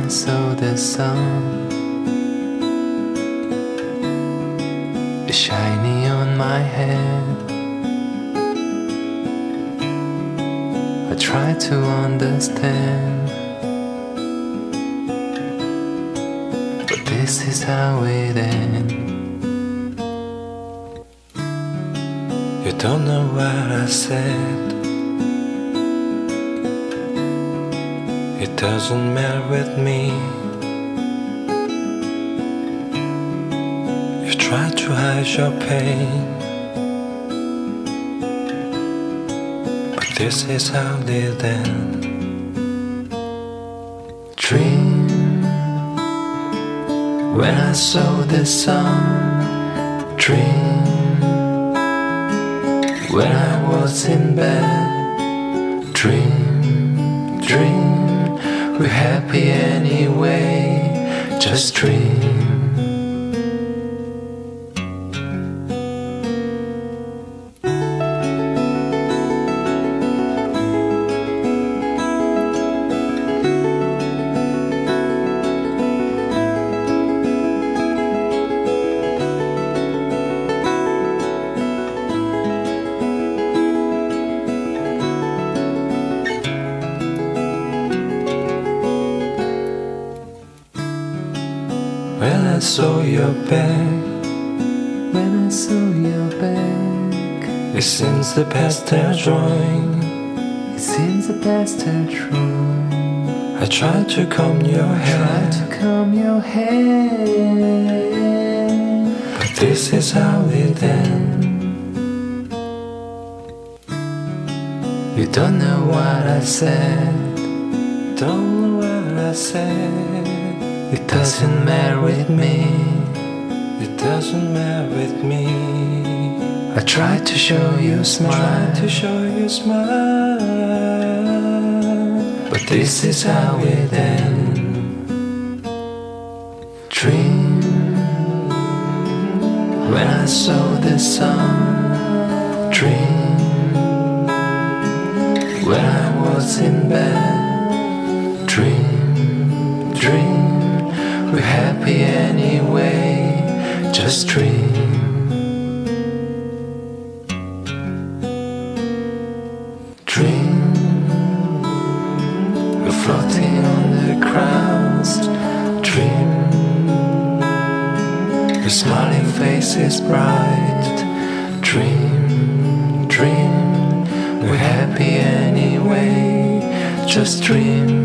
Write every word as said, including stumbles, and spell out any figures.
saw the sun shiny on my head, I tried to understand, but this is how it ends. You don't know what I said, it doesn't matter with me. You try to hide your pain, but this is how it ends. Dream when I saw the sun. Dream when I was in bed. Dream, dream, we're happy anyway. Just dream. When I saw your back, when I saw your back, it seems the past are drawing, it seems the past are drawing. I tried to comb your hair, tried to comb your hair, but this is how it ends. You don't know what I said, don't know what I said. It doesn't matter with me, it doesn't matter with me. I tried to show you a smile, tried to show you a smile, but this is how it ends. Dream when I saw the sun. Dream when I was in bed. Dream, dream, we're happy anyway. Just dream. Dream, we're floating on the clouds. Dream, your smiling face is bright. Dream, dream, we're happy anyway. Just dream.